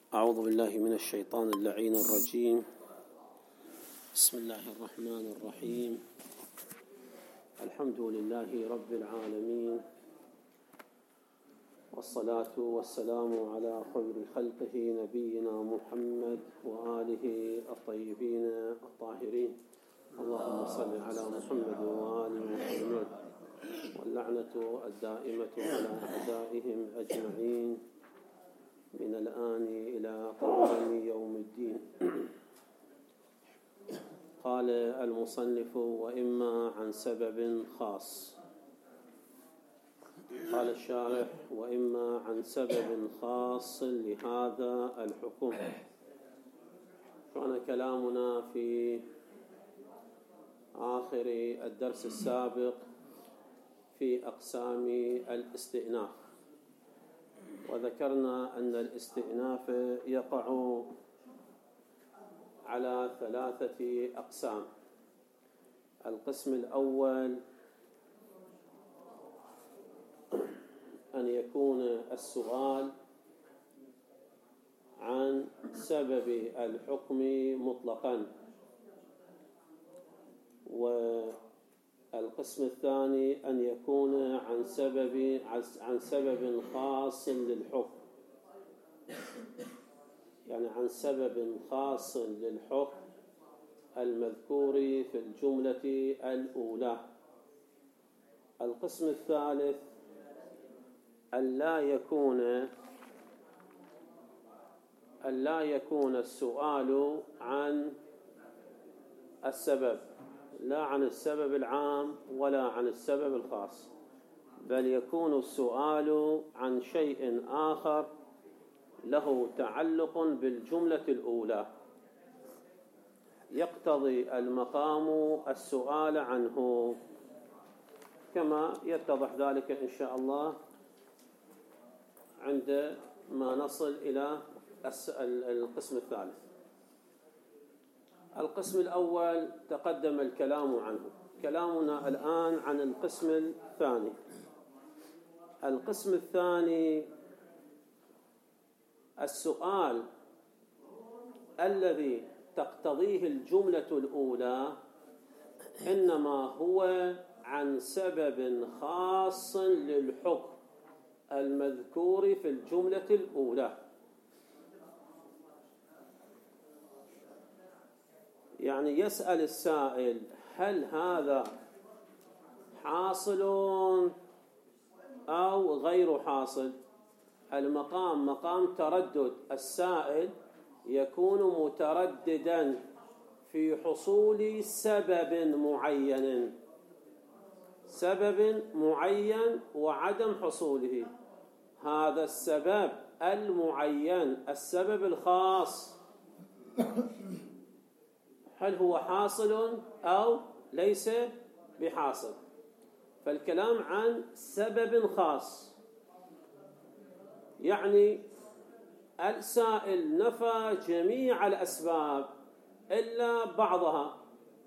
أعوذ بالله من الشيطان اللعين الرجيم. بسم الله الرحمن الرحيم. الحمد لله رب العالمين، والصلاة والسلام على خير خلقه نبينا محمد وآله الطيبين الطاهرين. اللهم صل على محمد وآل محمد، واللعنة الدائمة على أعدائهم أجمعين من الآن إلى قيام يوم الدين. قال المصنف: وإما عن سبب خاص. قال الشارح: وإما عن سبب خاص لهذا الحكم. كان كلامنا في آخر الدرس السابق في أقسام الاستئناف، وذكرنا أن الاستئناف يقع على 3 أقسام. القسم الأول أن يكون السؤال عن سبب الحكم مطلقا، والقسم الثاني أن يكون عن سبب خاص للحكم، يعني عن سبب خاص للحكم المذكور في الجملة الأولى. القسم الثالث أن لا يكون السؤال عن السبب، لا عن السبب العام ولا عن السبب الخاص، بل يكون السؤال عن شيء آخر له تعلق بالجملة الأولى يقتضي المقام السؤال عنه، كما يتضح ذلك إن شاء الله عندما نصل إلى القسم الثالث. القسم الأول تقدم الكلام عنه، كلامنا الآن عن القسم الثاني. القسم الثاني السؤال الذي تقتضيه الجملة الأولى إنما هو عن سبب خاص للحكم المذكور في الجملة الأولى. يعني يسأل السائل: هل هذا حاصل أو غير حاصل؟ المقام مقام تردد، السائل يكون مترددا في حصول سبب معين وعدم حصوله. هذا السبب المعين، السبب الخاص، هل هو حاصل أو ليس بحاصل؟ فالكلام عن سبب خاص، يعني السائل نفى جميع الأسباب إلا بعضها،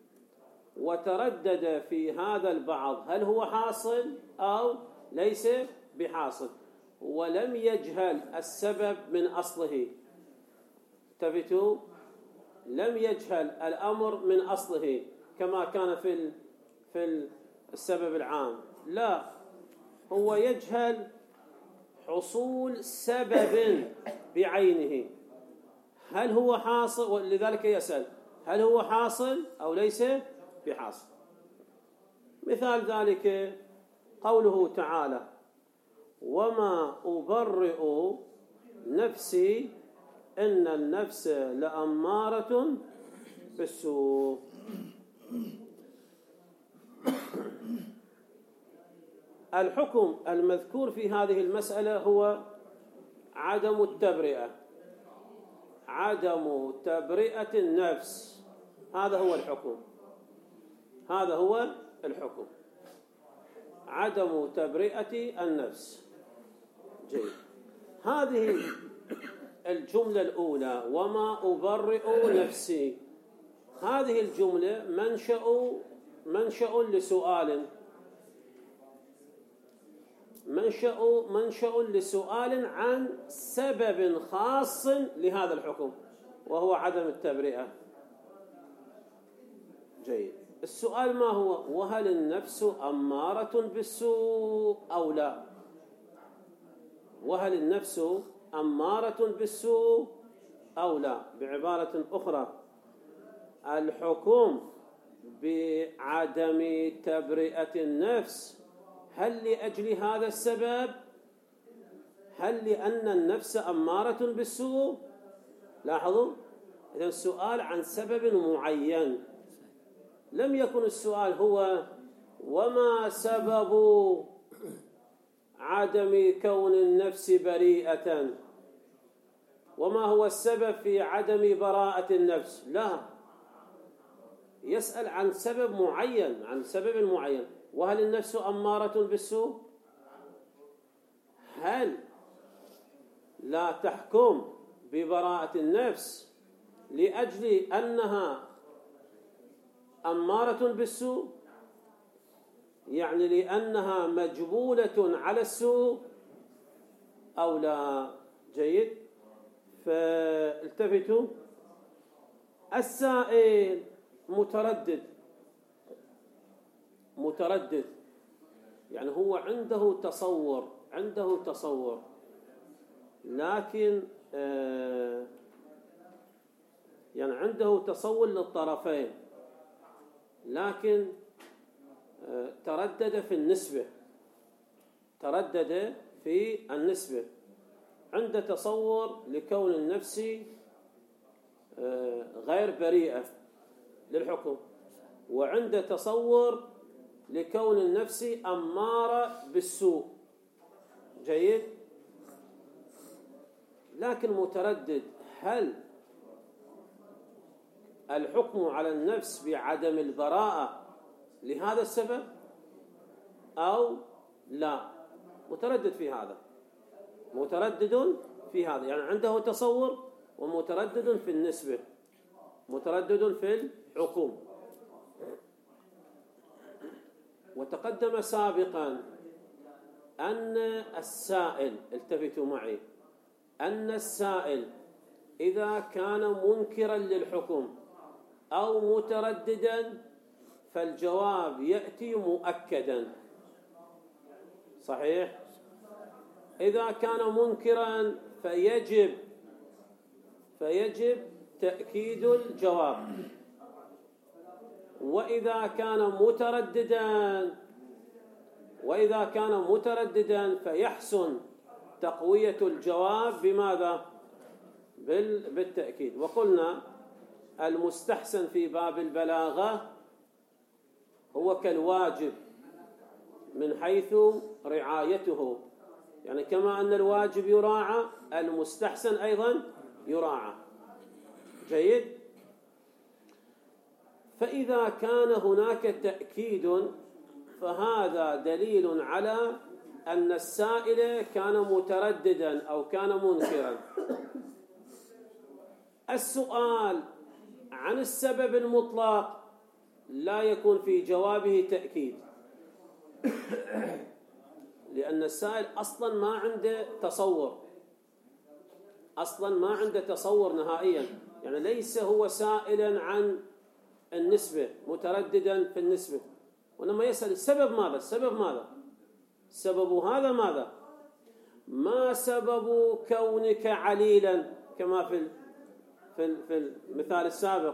وتردد في هذا البعض هل هو حاصل أو ليس بحاصل، ولم يجهل السبب من أصله. انتبهوا، لم يجهل الأمر من أصله كما كان في السبب العام، لا، هو يجهل حصول سبب بعينه، هل هو حاصل، ولذلك يسأل هل هو حاصل أو ليس بحاصل. مثال ذلك قوله تعالى: وما أبرئ نفسي إن النفس لأمارة بالسوء. الحكم المذكور في هذه المسألة هو عدم التبرئة، عدم تبرئة النفس، هذا هو الحكم، عدم تبرئة النفس. جيد. هذه الجملة الأولى: وما أبرئ نفسي، هذه الجملة منشأ لسؤال. منشأ لسؤال عن سبب خاص لهذا الحكم وهو عدم التبرئة. جيد. السؤال ما هو؟ وهل النفس أمارة بالسوء أو لا؟ وهل النفس أمارة بالسوء أو لا؟ بعبارة أخرى، الحكم بعدم تبرئة النفس هل لأجل هذا السبب؟ هل لأن النفس أمارة بالسوء؟ لاحظوا، إذن السؤال عن سبب معين، لم يكن السؤال هو وما سبب عدم كون النفس بريئة، وما هو السبب في عدم براءة النفس. لا، يسأل عن سبب معين، عن سبب معين. وهل النفس أمارة بالسوء؟ هل لا تحكم ببراءة النفس لأجل أنها أمارة بالسوء، يعني لأنها مجبولة على السوء أو لا؟ جيد. فالتفتوا، السائل متردد، يعني هو عنده تصور، لكن يعني عنده تصور للطرفين، لكن تردد في النسبة. عنده تصور لكون النفس غير بريئة للحكم، وعنده تصور لكون النفس أمارة بالسوء. جيد. لكن متردد، هل الحكم على النفس بعدم البراءة لهذا السبب أو لا؟ متردد في هذا، يعني عنده تصور ومتردد في النسبة، متردد في الحكم. وتقدم سابقا أن السائل، التفتوا معي، أن السائل إذا كان منكرا للحكم أو مترددا فالجواب يأتي مؤكدا. صحيح؟ إذا كان منكرا فيجب تأكيد الجواب، وإذا كان مترددا فيحسن تقوية الجواب بماذا؟ بالتأكيد. وقلنا المستحسن في باب البلاغة هو كالواجب من حيث رعايته، يعني كما أن الواجب يراعى المستحسن أيضا يراعى. جيد. فإذا كان هناك تأكيد فهذا دليل على أن السائل كان مترددا أو كان منكرا. السؤال عن السبب المطلق لا يكون في جوابه تأكيد، لأن السائل أصلا ما عنده تصور نهائيا، يعني ليس هو سائلا عن النسبة، مترددا في النسبة، وإنما يسأل السبب ماذا؟ سبب هذا ماذا؟ ما سبب كونك عليلا كما في المثال السابق؟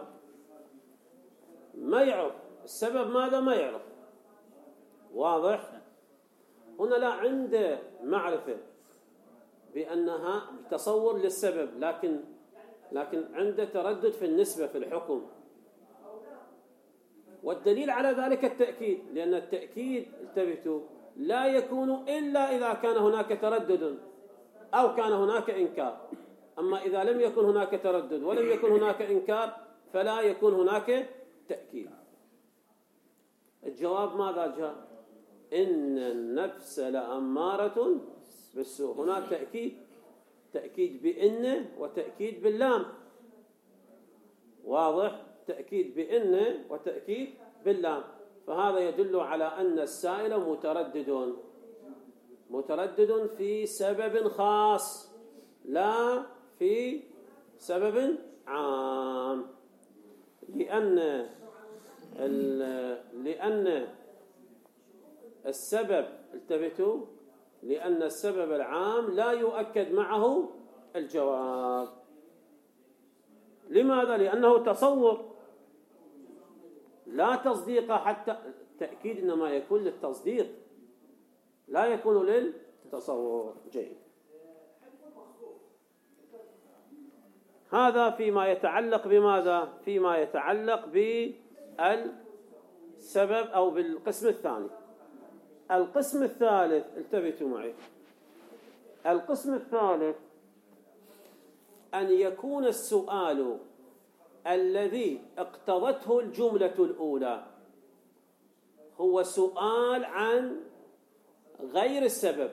ما يعرف السبب ماذا، ما يعرف. واضح؟ هنا لا عنده معرفة بأنها تصور للسبب، لكن عنده تردد في النسبة في الحكم. والدليل على ذلك التأكيد، لأن التأكيد انتبهوا لا يكون إلا إذا كان هناك تردد أو كان هناك إنكار. أما إذا لم يكن هناك تردد ولم يكن هناك إنكار فلا يكون هناك تأكيد. الجواب ماذا جاء؟ إن النفس لأمارة بالسوء. هناك تأكيد بإن وتأكيد باللام. واضح؟ تأكيد بإن وتأكيد باللام، فهذا يدل على أن السائل متردد. متردد في سبب خاص لا في سبب عام، لأن السبب، التفتوا، لأن السبب العام لا يؤكد معه الجواب. لماذا؟ لأنه تصور لا تصديق، حتى التأكيد إنما يكون للتصديق لا يكون للتصور. جيد. هذا فيما يتعلق بماذا؟ فيما يتعلق بالسبب أو بالقسم الثاني. القسم الثالث، التفتوا معي، القسم الثالث أن يكون السؤال الذي اقتضته الجملة الأولى هو سؤال عن غير السبب،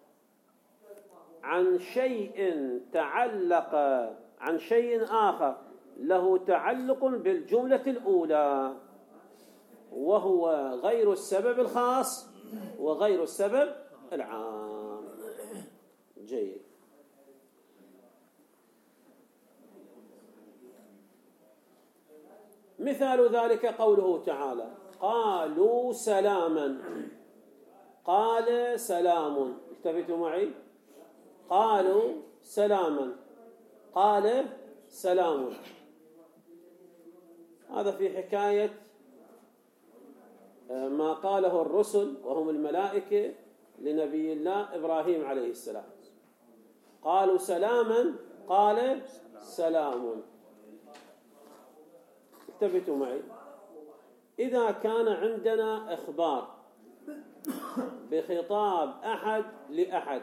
عن شيء تعلق، عن شيء آخر له تعلق بالجملة الأولى، وهو غير السبب الخاص وغير السبب العام. جيد. مثال ذلك قوله تعالى: قالوا سلاما. قال سلام، التفتوا معي، قالوا سلاما، قال سلام. هذا في حكاية ما قاله الرسل وهم الملائكة لنبي الله إبراهيم عليه السلام. قالوا سلاما، قال سلام. انتبهوا معي، إذا كان عندنا إخبار بخطاب أحد لأحد،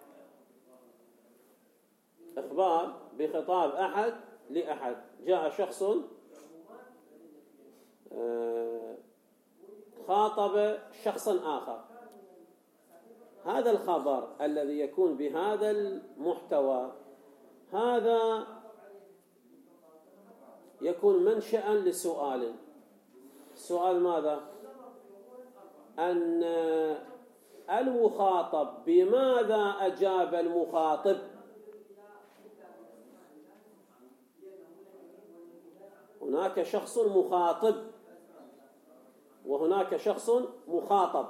إخبار بخطاب أحد لأحد، جاء شخص خاطب شخصا آخر، هذا الخبر الذي يكون بهذا المحتوى هذا يكون منشأ لسؤال. السؤال ماذا؟ أن المخاطب، بماذا أجاب المخاطب؟ هناك شخص مخاطب وهناك شخص مخاطب.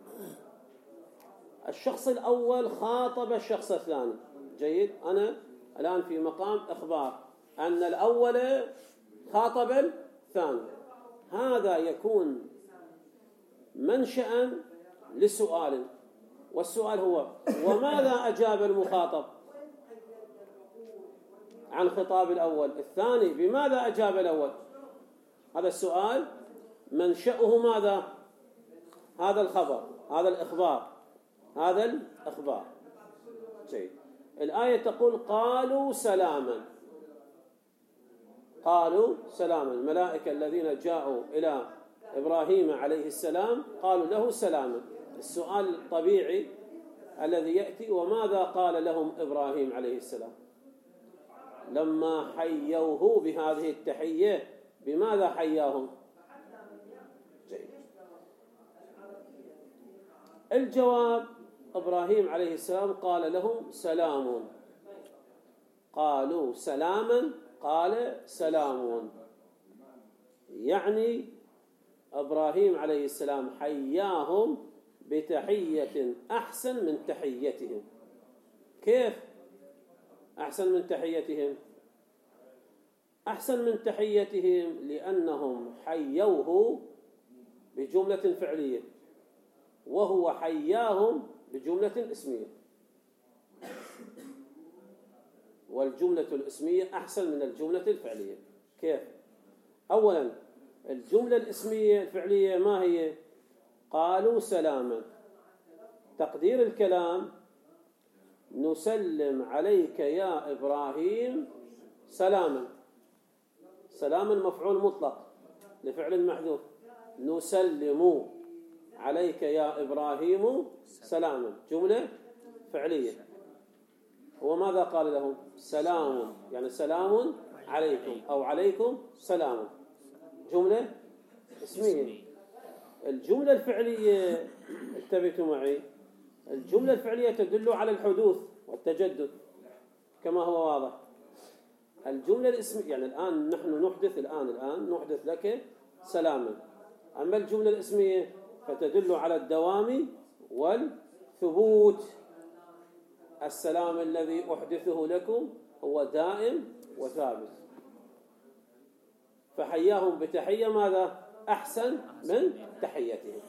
الشخص الأول خاطب الشخص الثاني. جيد. أنا الآن في مقام إخبار أن الأول خاطب الثاني، هذا يكون منشأ لسؤال، والسؤال هو: وماذا أجاب المخاطب عن خطاب الأول؟ الثاني بماذا أجاب الأول؟ هذا السؤال منشأه ماذا؟ هذا الخبر، هذا الإخبار، هذا الإخبار. جيد. الآية تقول: قالوا سلاما. قالوا سلاما، الملائكة الذين جاءوا إلى إبراهيم عليه السلام قالوا له سلاما. السؤال الطبيعي الذي يأتي: وماذا قال لهم إبراهيم عليه السلام لما حيوه بهذه التحية؟ بماذا حياهم؟ جيد. الجواب: إبراهيم عليه السلام قال لهم سلام. قالوا سلاما، قال سلام، يعني إبراهيم عليه السلام حياهم بتحية أحسن من تحيتهم. كيف أحسن من تحيتهم؟ أحسن من تحيتهم لأنهم حيوه بجملة فعلية وهو حياهم بجملة اسمية، والجملة الاسمية أحسن من الجملة الفعلية. كيف؟ أولا، الجملة الاسمية الفعلية ما هي؟ قالوا سلاما، تقدير الكلام: نسلم عليك يا إبراهيم سلاما. سلاما مفعول مطلق لفعل محذوف. نسلم عليك يا إبراهيم سلاما، جملة فعلية. هو ماذا قال لهم؟ سلام، يعني سلام عليكم أو عليكم سلام، جملة اسمية. الجملة الفعلية، انتبهوا معي، الجملة الفعلية تدل على الحدوث والتجدد كما هو واضح. الجملة الاسمية يعني الآن نحن نحدث لك سلاما، أما الجملة الاسمية فتدل على الدوام والثبوت. السلام الذي أحدثه لكم هو دائم وثابت، فحياهم بتحية ماذا؟ أحسن من تحيتهم.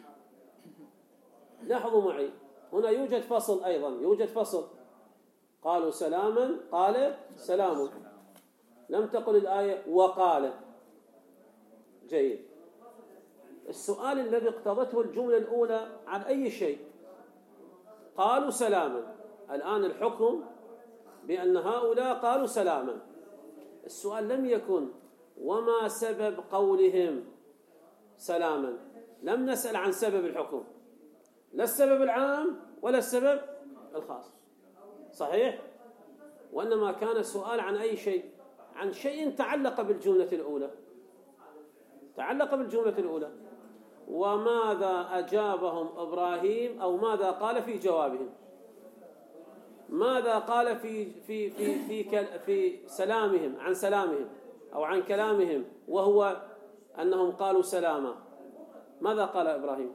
لاحظوا معي هنا يوجد فصل، أيضا يوجد فصل. قالوا سلاما، قال سلام، لم تقل الآية وقال. جيد. السؤال الذي اقتضته الجملة الأولى عن أي شيء؟ قالوا سلاما. الآن الحكم بأن هؤلاء قالوا سلاما. السؤال لم يكن وما سبب قولهم سلاما، لم نسأل عن سبب الحكم، لا السبب العام ولا السبب الخاص، صحيح؟ وإنما كان السؤال عن أي شيء؟ عن شيء تعلق بالجملة الأولى، تعلق بالجملة الأولى. وماذا أجابهم إبراهيم، أو ماذا قال في جوابهم؟ ماذا قال في سلامهم، عن سلامهم أو عن كلامهم، وهو أنهم قالوا سلاما؟ ماذا قال إبراهيم؟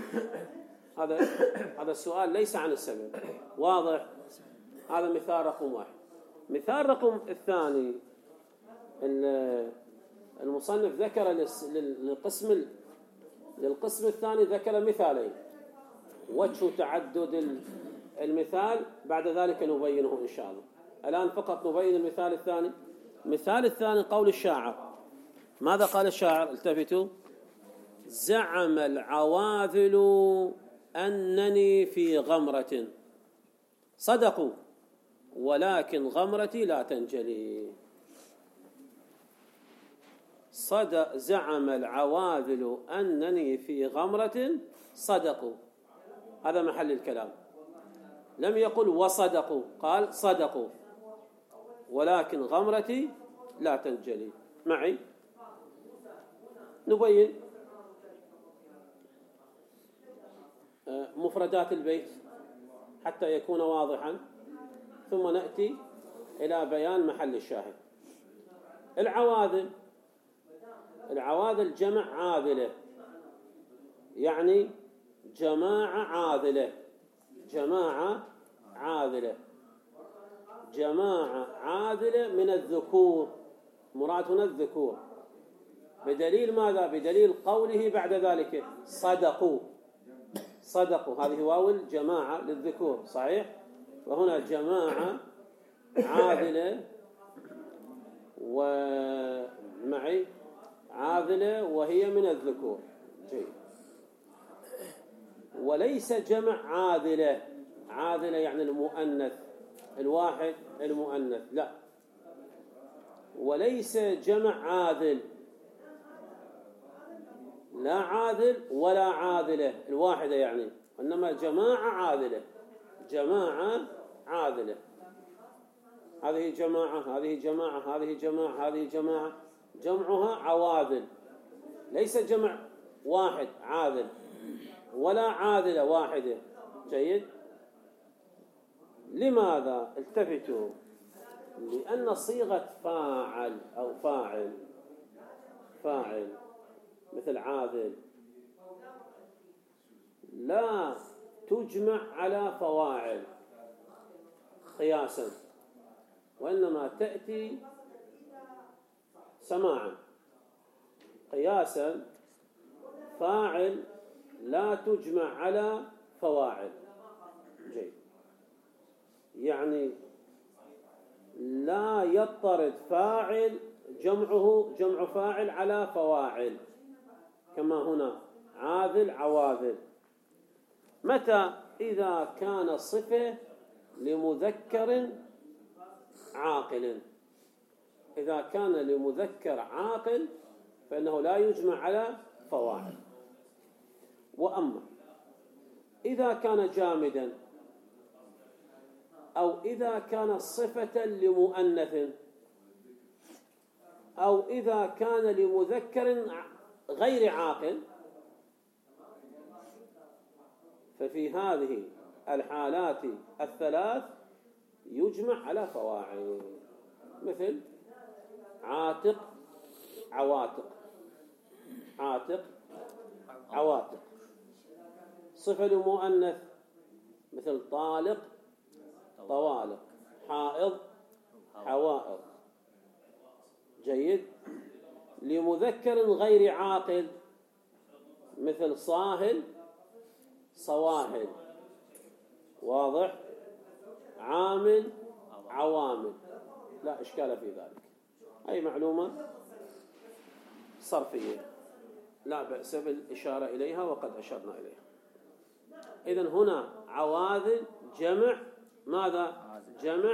هذا السؤال ليس عن السبب، واضح؟ هذا مثال رقم واحد. مثال رقم الثاني، المصنف ذكر للقسم الثاني ذكر مثالين، وجه تعدد المثال بعد ذلك نبينه إن شاء الله. الآن فقط نبين المثال الثاني. المثال الثاني قول الشاعر. ماذا قال الشاعر؟ التفتوا. زعم العواذل أنني في غمرة، صدقوا ولكن غمرتي لا تنجلي. زعم العواذل أنني في غمرة، صدقوا، هذا محل الكلام. لم يقل وصدقوا، قال صدقوا ولكن غمرتي لا تنجلي. معي نبين مفردات البيت حتى يكون واضحا، ثم نأتي إلى بيان محل الشاهد. العواذل جمع عاذلة، يعني جماعة عاذلة، جماعة عاذلة، جماعة عاذلة من الذكور، مراد هنا الذكور. بدليل ماذا؟ بدليل قوله بعد ذلك صدقوا، صدقوا، هذه واو الجماعة للذكور، صحيح؟ وهنا جماعة عاذلة، ومعي عاذلة وهي من الذكور. جيد. وليس جمع عاذلة، عاذلة يعني المؤنث الواحد المؤنث، لا، وليس جمع عاذل، لا عاذل ولا عاذلة الواحدة يعني، إنما جماعة عاذلة، جماعة عاذلة. هذه جماعة، هذه جماعة، هذه جماعة، هذه جماعة، جمعها عواذل، ليس جمع واحد عاذل ولا عاذلة واحدة. جيد. لماذا؟ التفتوا. لأن صيغة فاعل أو فاعل مثل عاذل لا تجمع على فواعل قياسا، وإنما تأتي سماعا. قياسا فاعل لا تجمع على فواعل. جيد. يعني لا يضطرد فاعل جمعه جمع فاعل على فواعل، كما هنا عاذل عواذل. متى؟ إذا كان صفة لمذكر عاقل. إذا كان لمذكر عاقل فإنه لا يجمع على فواعل. وأما إذا كان جامدا، أو إذا كان صفة لمؤنث، أو إذا كان لمذكر غير عاقل، ففي هذه الحالات الثلاث يجمع على فواعل، مثل عاتق عواتق، عاتق عواتق. صفة لمؤنث مثل طالق طوالق، حائض حوائض. جيد. لمذكر غير عاقل مثل صاهل صواهل. واضح. عامل عوامل، لا إشكال في ذلك. أي معلومة صرفية لا بأس بالإشارة إليها وقد أشرنا إليها. إذن هنا عواذل جمع ماذا؟ جمع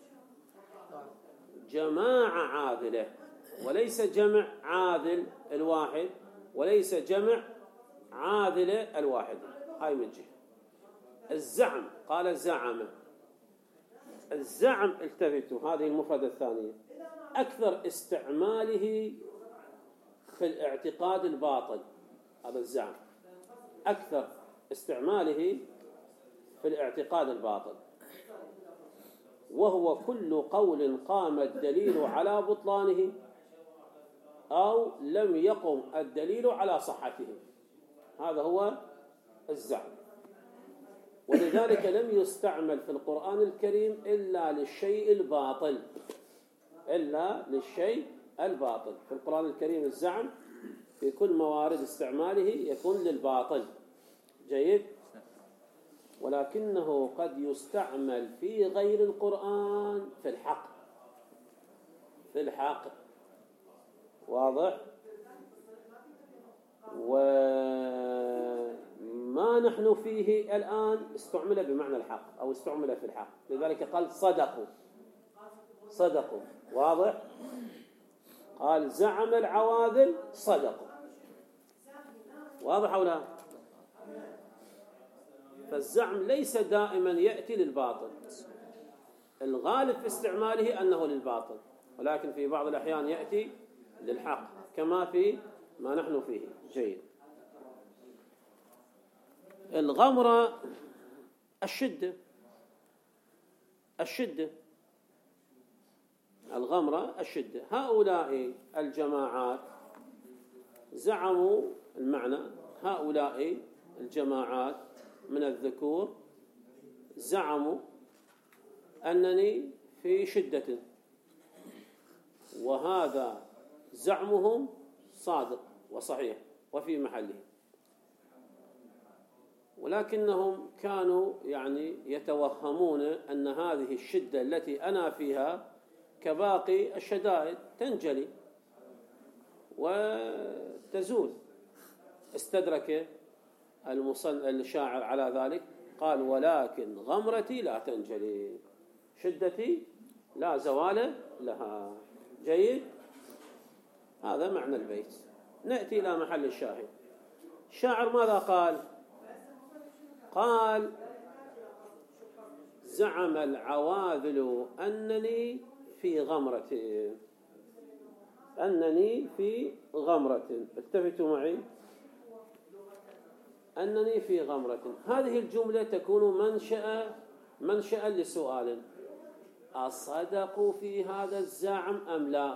جماعة عاذلة، وليس جمع عاذل الواحد، وليس جمع عاذلة الواحد. هاي من جهة. الزعم، قال زعم. الزعم التفتوا، هذه المفردة الثانية، أكثر استعماله في الاعتقاد الباطل. هذا الزعم أكثر استعماله في الاعتقاد الباطل، وهو كل قول قام الدليل على بطلانه أو لم يقم الدليل على صحته. هذا هو الزعم. ولذلك لم يستعمل في القرآن الكريم إلا للشيء الباطل، إلا للشيء الباطل. في القرآن الكريم الزعم في كل موارد استعماله يكون للباطل. جيد. ولكنه قد يستعمل في غير القرآن في الحق، في الحق. واضح. وما نحن فيه الآن استعمل بمعنى الحق أو استعمل في الحق، لذلك قال صدقوا، صدقوا. واضح. قال زعم العواذل صدقوا. واضح أو لا؟ فالزعم ليس دائما يأتي للباطل، الغالب في استعماله أنه للباطل، ولكن في بعض الأحيان يأتي للحق كما في ما نحن فيه. جيد. الغمرة الشدة، الشدة، الغمرة الشدة. هؤلاء الجماعات زعموا المعنى، هؤلاء الجماعات من الذكور زعموا أنني في شدة، وهذا زعمهم صادق وصحيح وفي محله، ولكنهم كانوا يتوهمون أن هذه الشدة التي أنا فيها كباقي الشدائد تنجلي وتزول. استدرك الشاعر على ذلك، قال ولكن غمرتي لا تنجلي، شدتي لا زوال لها. جيد. هذا معنى البيت. نأتي إلى محل الشاهد. الشاعر ماذا قال؟ قال زعم العواذل أنني في غمرة، أنني في غمرة. التفتوا معي. أنني في غمرة، هذه الجملة تكون منشأ لسؤال: أصدقوا في هذا الزعم أم لا؟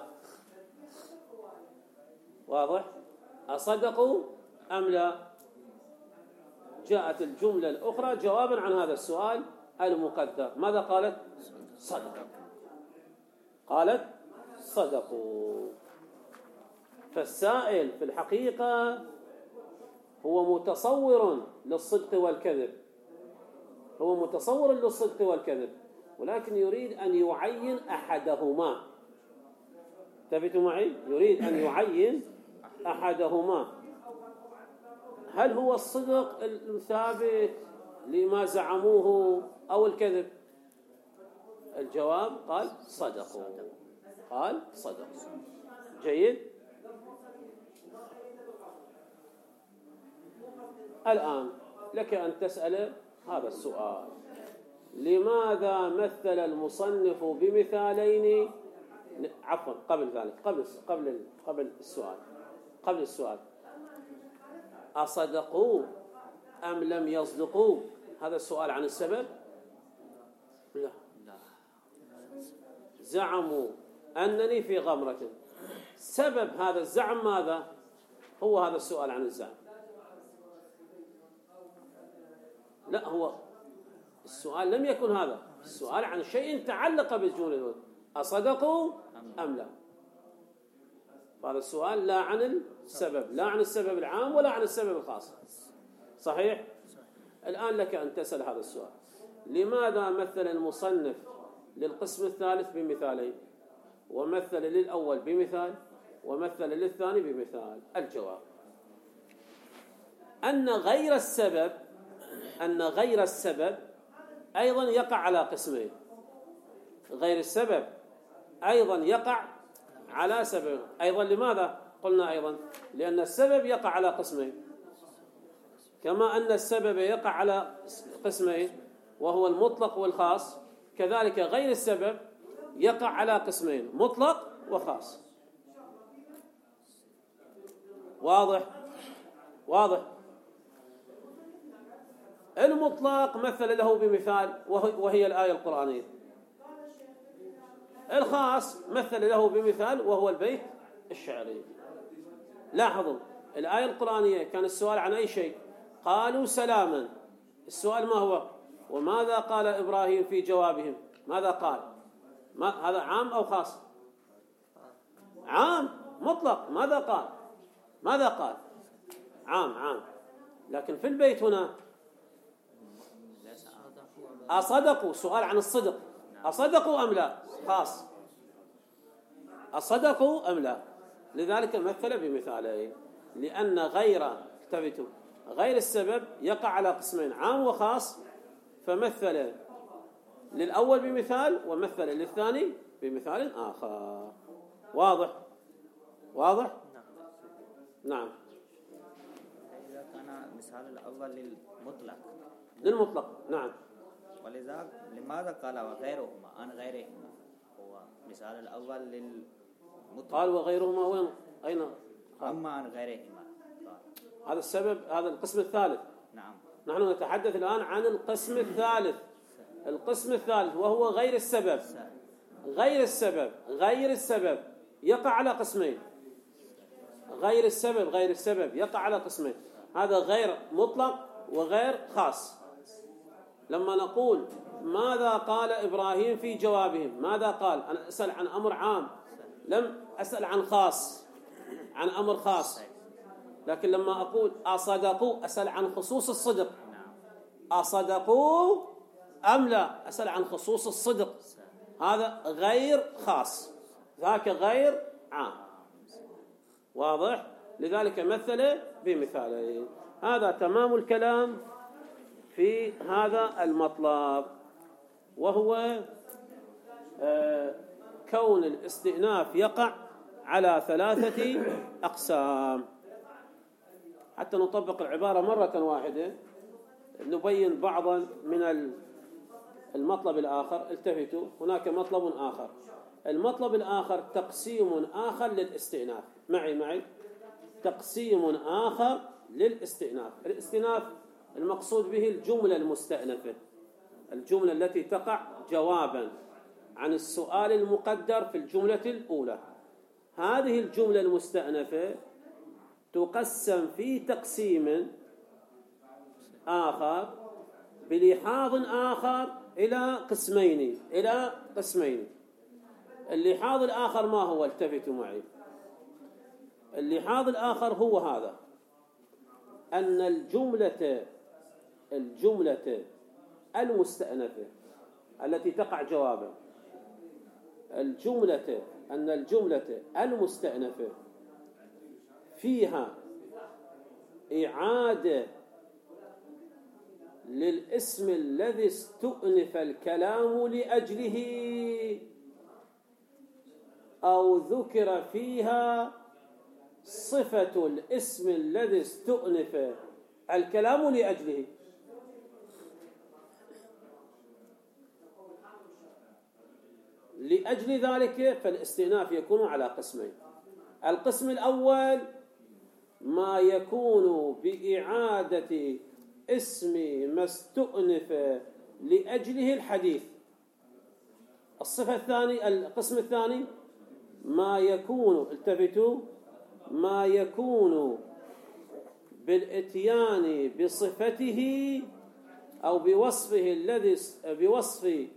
واضح؟ أصدقوا أم لا؟ جاءت الجملة الأخرى جوابا عن هذا السؤال المقدر. ماذا قالت؟ صدقوا. قالت صدقوا. فالسائل في الحقيقة هو متصور للصدق والكذب، هو متصور للصدق والكذب، ولكن يريد أن يعين أحدهما. انتبهوا معي. يريد أن يعين أحدهما. هل هو الصدق الثابت لما زعموه أو الكذب؟ الجواب قال صدقوا، قال صدقوا. جيد. الآن لك أن تسأل هذا السؤال: لماذا مثل المصنف بمثالين؟ عفوا، قبل ذلك، قبل السؤال، أصدقوا أم لم يصدقوا؟ هذا السؤال عن السبب؟ لا. زعموا أنني في غمرة. سبب هذا الزعم ماذا؟ هو هذا السؤال عن الزعم. لا، هو السؤال لم يكن هذا، السؤال عن شيء تعلق بالجملة الأولى، أصدقوا أم لا؟ هذا السؤال لا عن السبب، لا عن السبب العام ولا عن السبب الخاص. صحيح؟ الآن لك أن تسأل هذا السؤال: لماذا مثل المصنف للقسم الثالث بمثالين، ومثل للأول بمثال، ومثل للثاني بمثال؟ الجواب أن غير السبب أيضا يقع على قسمين. غير السبب أيضا يقع على سبب أيضا. لماذا قلنا أيضا؟ لأن السبب يقع على قسمين، كما أن السبب يقع على قسمين وهو المطلق والخاص، كذلك غير السبب يقع على قسمين، مطلق وخاص. واضح. المطلق مثل له بمثال وهي الآية القرآنية. الخاص مثل له بمثال وهو البيت الشعري. لاحظوا الآية القرآنية كان السؤال عن أي شيء؟ قالوا سلاما. السؤال ما هو؟ وماذا قال إبراهيم في جوابهم؟ ماذا قال؟ هذا عام أو خاص؟ عام مطلق. ماذا قال؟ عام. لكن في البيت هنا أصدقوا، سؤال عن الصدق، أصدقوا أم لا؟ خاص، أصدقوا أم لا؟ لذلك مثل بمثالين، لأن غير السبب يقع على قسمين، عام وخاص، فمثل للأول بمثال ومثل للثاني بمثال آخر. واضح؟ نعم. إذا كان مثال الأول للمطلق نعم. ولذا لماذا قال وغيرهما عن غيرهما؟ هو مثال الأول للمطلق، قال وغيرهما وين؟ أين؟ أما عن غيرهما هذا السبب، هذا القسم الثالث. نعم. نحن نتحدث الآن عن القسم الثالث وهو غير السبب. غير السبب يقع على قسمين. غير السبب يقع على قسمين، هذا غير مطلق وغير خاص. لما نقول ماذا قال إبراهيم في جوابهم، ماذا قال؟ أنا أسأل عن أمر عام، لم أسأل عن خاص، عن أمر خاص. لكن لما أقول أصدقوا أسأل عن خصوص الصدق. أصدقوا أم لا؟ أسأل عن خصوص الصدق. هذا غير خاص، ذاك غير عام. واضح؟ لذلك مثل بمثالين. هذا تمام الكلام في هذا المطلب، وهو كون الاستئناف يقع على 3 أقسام. حتى نطبق العبارة مرة واحدة نبين بعضا من المطلب الآخر. التفتوا، هناك مطلب آخر. المطلب الآخر تقسيم آخر للاستئناف. معي تقسيم آخر للاستئناف. الاستئناف المقصود به الجملة المستأنفة، الجملة التي تقع جوابا عن السؤال المقدر في الجملة الأولى. هذه الجملة المستأنفة تقسم في تقسيم آخر بلحاظ آخر إلى قسمين. اللحاظ الآخر ما هو؟ التفتوا معي. اللحاظ الآخر هو هذا: أن الجملة المستأنفة التي تقع جوابا، أن الجملة المستأنفة فيها إعادة للاسم الذي استؤنف الكلام لأجله، أو ذكر فيها صفة الاسم الذي استؤنف الكلام لأجله. لأجل ذلك فالاستئناف يكون على قسمين. القسم الأول ما يكون بإعادة اسم ما استؤنف لأجله الحديث. الصفة الثانية، القسم الثاني، ما يكون، التفتوا، ما يكون بالإتيان بصفته أو بوصفه الذي بوصف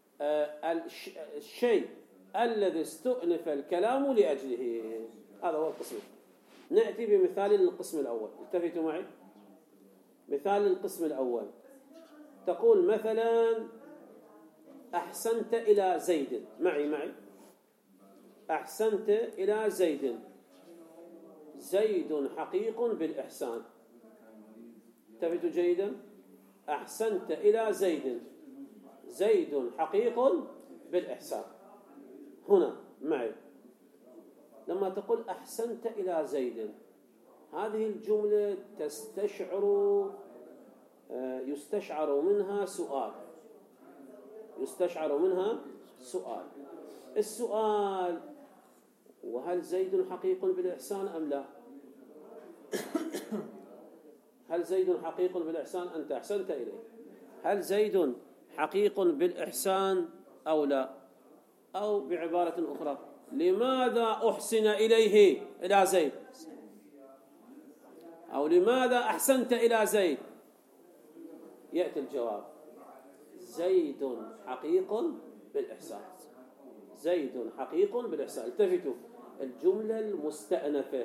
الشيء الذي استؤنف الكلام لأجله. هذا هو القسم. نأتي بمثال للقسم الأول. التفتوا معي. مثال للقسم الأول، تقول مثلا أحسنت إلى زيد. معي أحسنت إلى زيد، زيد حقيق بالإحسان. التفتوا جيدا. أحسنت إلى زيد، زيد حقيق بالإحسان. هنا معي لما تقول أحسنت إلى زيد، هذه الجملة يستشعر منها سؤال. يستشعر منها سؤال. السؤال: وهل زيد حقيق بالإحسان أم لا؟ هل زيد حقيق بالإحسان؟ أنت أحسنت إليه، هل زيد حقيق بالإحسان أو لا؟ أو بعبارة أخرى، لماذا أحسن إليه إلى زيد؟ أو لماذا أحسنت إلى زيد؟ يأتي الجواب: زيد حقيق بالإحسان. زيد حقيق بالإحسان. التفتوا، الجملة المستأنفة،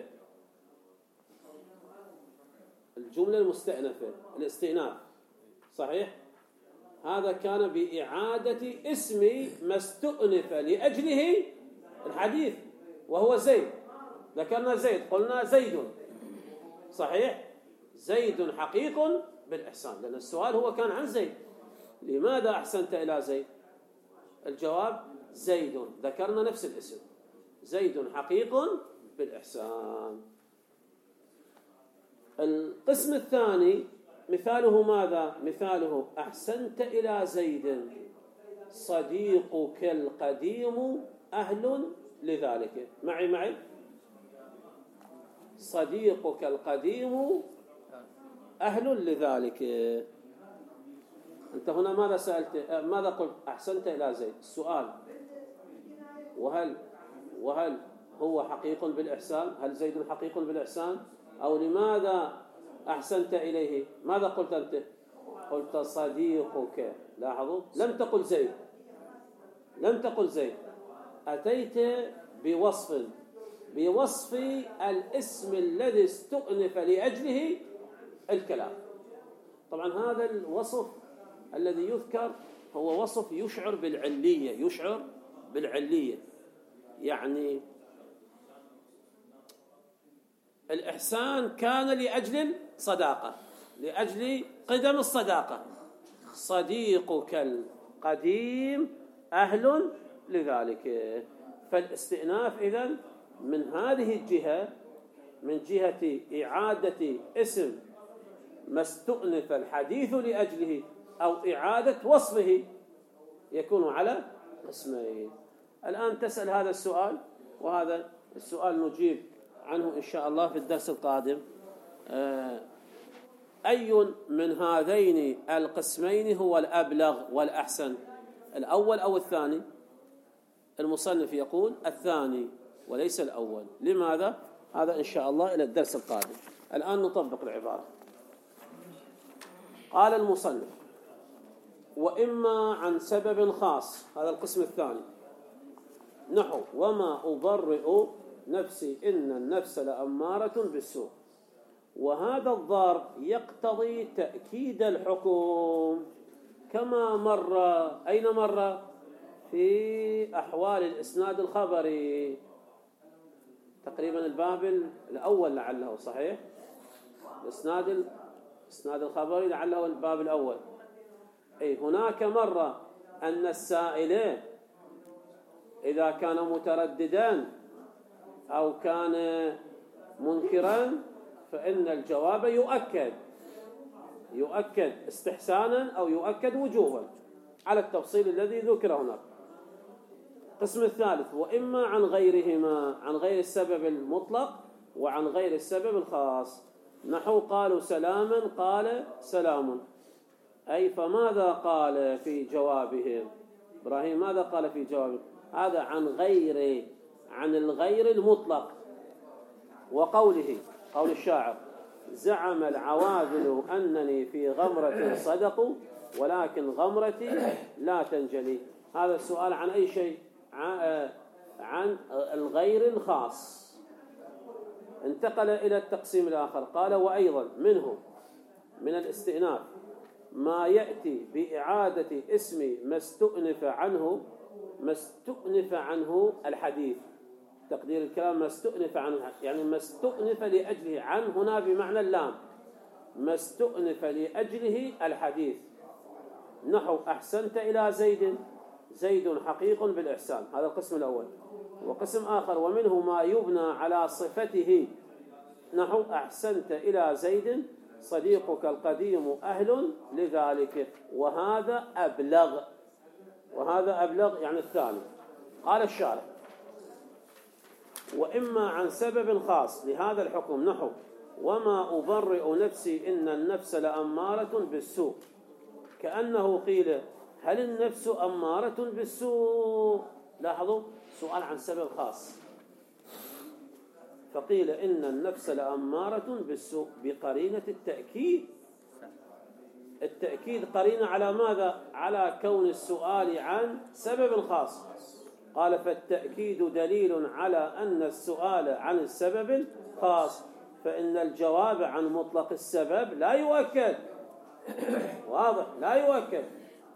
الجملة المستأنفة، الاستئناف، صحيح؟ هذا كان بإعادة اسم ما استؤنف لأجله الحديث، وهو زيد. ذكرنا زيد، قلنا زيد، صحيح؟ زيد حقيق بالإحسان، لأن السؤال هو كان عن زيد. لماذا أحسنت إلى زيد؟ الجواب: زيد. ذكرنا نفس الاسم، زيد حقيق بالإحسان. القسم الثاني مثاله ماذا؟ مثاله: أحسنت إلى زيد، صديقك القديم أهل لذلك. معي صديقك القديم أهل لذلك. أنت هنا ماذا سألت؟ ماذا قلت؟ أحسنت إلى زيد. السؤال: وهل هو حقيق بالإحسان؟ هل زيد حقيق بالإحسان؟ أو لماذا أحسنت إليه؟ ماذا قلت أنت؟ قلت صديقك. لاحظوا، لم تقل زيد، لم تقل زيد. أتيت بوصف الاسم الذي استؤنف لأجله الكلام. طبعا هذا الوصف الذي يذكر هو وصف يشعر بالعلية، يشعر بالعلية. يعني الإحسان كان لأجل الصداقة، لأجل قدم الصداقة. صديقك القديم أهل لذلك. فالاستئناف إذن من هذه الجهة، من جهة إعادة اسم ما استؤنف الحديث لأجله أو إعادة وصفه، يكون على قسمين. الآن تسأل هذا السؤال، وهذا السؤال نجيب عنه إن شاء الله في الدرس القادم. أي من هذين القسمين هو الأبلغ والأحسن، الأول أو الثاني؟ المصنف يقول الثاني وليس الأول. لماذا؟ هذا إن شاء الله إلى الدرس القادم. الآن نطبق العبارة. قال المصنف: وإما عن سبب خاص. هذا القسم الثاني، نحو: وما أبرئ نفسي إن النفس لأمارة بالسوء. وهذا الضرب يقتضي تأكيد الحكم كما مر. أين مر؟ في أحوال الإسناد الخبري، تقريبا الباب الأول لعله، صحيح؟ الإسناد الخبري لعله الباب الأول. أي هناك مر أن السائل إذا كان مترددا أو كان منكرا فإن الجواب يؤكد استحسانا أو يؤكد وجوبا على التفصيل الذي ذكر هناك. القسم الثالث: وإما عن غيرهما، عن غير السبب المطلق وعن غير السبب الخاص. نحو قالوا سلاما قال سلام، أي فماذا قال في جوابهم؟ إبراهيم ماذا قال في جوابه؟ هذا عن الغير المطلق. وقوله قول الشاعر: زعم العواذل أنني في غمرة صدقوا ولكن غمرتي لا تنجلي. هذا السؤال عن أي شيء؟ عن الغير الخاص. انتقل إلى التقسيم الآخر، قال: وأيضا منه من الاستئناف ما يأتي بإعادة اسم ما استؤنف عنه الحديث. تقدير الكلام ما استؤنف عنه، يعني ما استؤنف لأجله، عن هنا بمعنى اللام، ما استؤنف لأجله الحديث. نحو أحسنت إلى زيد، زيد حقيق بالإحسان، هذا القسم الأول. وقسم آخر: ومنه ما يبنى على صفته، نحو أحسنت إلى زيد صديقك القديم أهل لذلك. وهذا أبلغ يعني الثاني. قال الشارع: وإما عن سبب خاص لهذا الحكم، نحو وما أبرئ نفسي إن النفس لأمارة بالسوء، كأنه قيل هل النفس أمارة بالسوء؟ لاحظوا، سؤال عن سبب خاص، فقيل إن النفس لأمارة بالسوء بقرينة التأكيد. التأكيد قرينة على ماذا؟ على كون السؤال عن سبب خاص. قال: فالتأكيد دليل على أن السؤال عن السبب الخاص، فإن الجواب عن مطلق السبب لا يؤكد. واضح، لا يؤكد.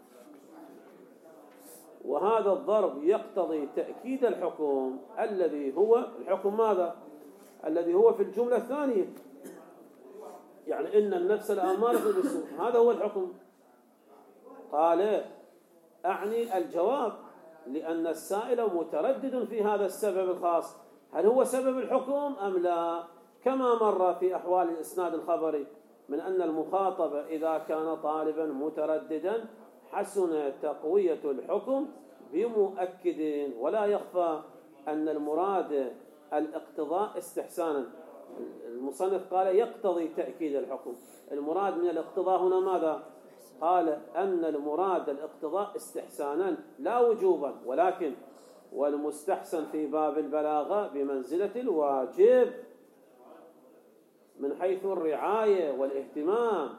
وهذا الضرب يقتضي تأكيد الحكم الذي هو الحكم ماذا؟ الذي هو في الجملة الثانية، يعني إن النفس الأمارة بالسوء، هذا هو الحكم. قال: أعني الجواب، لأن السائل متردد في هذا السبب الخاص، هل هو سبب الحكم أم لا؟ كما مر في أحوال الإسناد الخبري من أن المخاطب إذا كان طالبا مترددا حسن تقوية الحكم بمؤكد. ولا يخفى أن المراد الاقتضاء استحسانا. المصنف قال يقتضي تأكيد الحكم، المراد من الاقتضاء هنا ماذا؟ قال أن المراد الاقتضاء استحسانا لا وجوبا، ولكن والمستحسن في باب البلاغة بمنزلة الواجب من حيث الرعاية والاهتمام.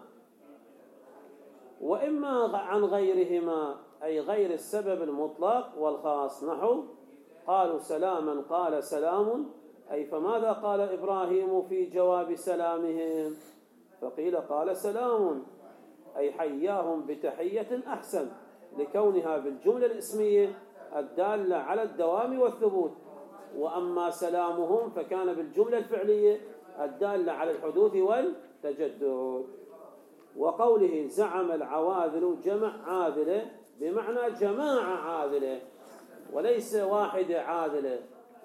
وإما عن غيرهما، أي غير السبب المطلق والخاص، نحو قالوا سلاما قال سلام، أي فماذا قال إبراهيم في جواب سلامهم؟ فقيل قال سلام، أي حياهم بتحية أحسن، لكونها بالجملة الاسمية الدالة على الدوام والثبوت. وأما فكان بالجملة الفعلية الدالة على الحدوث والتجدد. وقوله زعم العواذل جمع عاذلة بمعنى جماعة عاذلة، وليس واحدة عاذلة،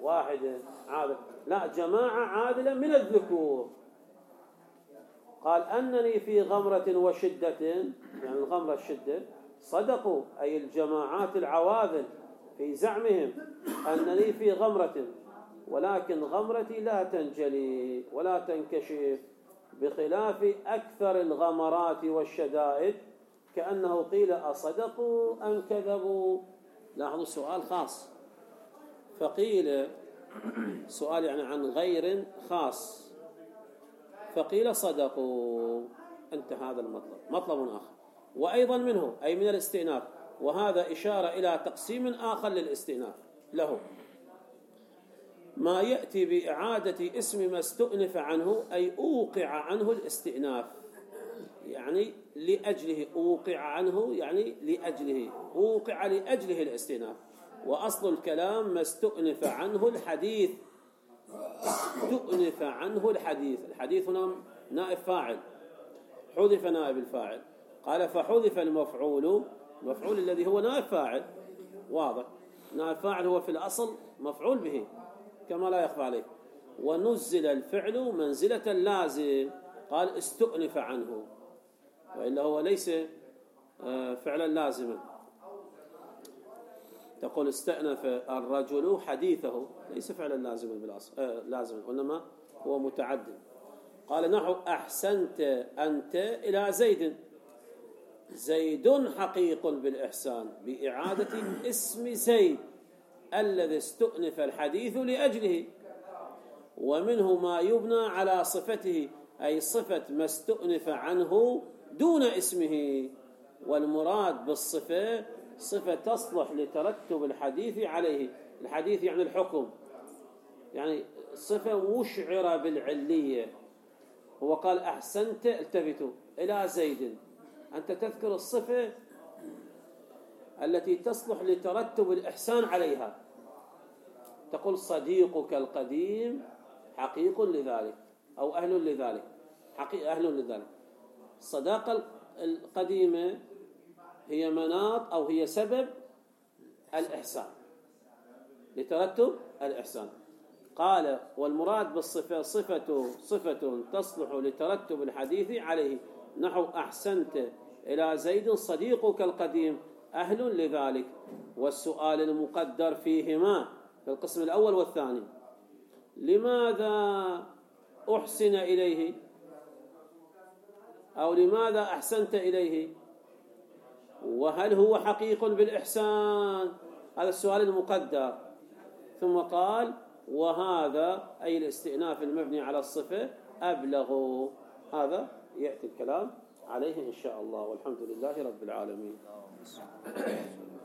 لا، جماعة عاذلة من الذكور. قال أنني في غمرة وشدة، يعني الغمرة الشدة، صدقوا أي الجماعات العواذل في زعمهم أنني في غمرة، ولكن غمرتي لا تنجلي ولا تنكشف، بخلاف أكثر الغمرات والشدائد، كأنه قيل أصدقوا أم كذبوا. لاحظوا السؤال خاص، فقيل سؤال يعني عن غير خاص، فقيل صدقوا، انتهى هذا المطلب. مطلب آخر: وأيضا منه، أي من الاستئناف، وهذا إشارة إلى تقسيم آخر للاستئناف له، ما يأتي بإعادة اسم ما استؤنف عنه، أي أوقع عنه الاستئناف، يعني لأجله أوقع عنه، يعني لأجله أوقع لأجله الاستئناف. وأصل الكلام ما استؤنف عنه الحديث، استؤنف عنه الحديث، الحديث هنا نائب فاعل، حذف نائب الفاعل. قال فحذف المفعول الذي هو نائب فاعل، واضح، نائب فاعل هو في الأصل مفعول به كما لا يخفى عليه، ونزل الفعل منزلة اللازم، قال استؤنف عنه، وإلا هو ليس فعلا لازما. تقول استأنف الرجل حديثه، ليس فعلا لازما بالأصل، لازما، وإنما هو متعد. قال نحو أحسنت أنت إلى زيد، زيد حقيق بالإحسان بإعادة اسم زيد الذي استؤنف الحديث لأجله، ومنه ما يبنى على صفته، أي صفة ما استؤنف عنه دون اسمه. والمراد بالصفة صفة تصلح لترتب الحديث عليه، الحديث يعني الحكم، يعني صفة مشعرة بالعلية. هو قال أحسنت، التفتوا إلى زيد، أنت تذكر الصفة التي تصلح لترتب الإحسان عليها، تقول صديقك القديم حقيق لذلك أو أهل لذلك، أهل لذلك. الصداقة القديمة هي مناط أو هي سبب الإحسان، لترتب الإحسان. قال والمراد بالصفة صفة تصلح لترتب الحديث عليه، نحو أحسنت إلى زيد صديقك القديم أهل لذلك. والسؤال المقدر فيهما في القسم الأول والثاني: لماذا أحسن إليه، أو لماذا أحسنت إليه، وهل هو حقيق بالإحسان؟ هذا السؤال المقدر. ثم قال وهذا أي الاستئناف المبني على الصفة أبلغ. هذا يأتي الكلام عليه إن شاء الله، والحمد لله رب العالمين.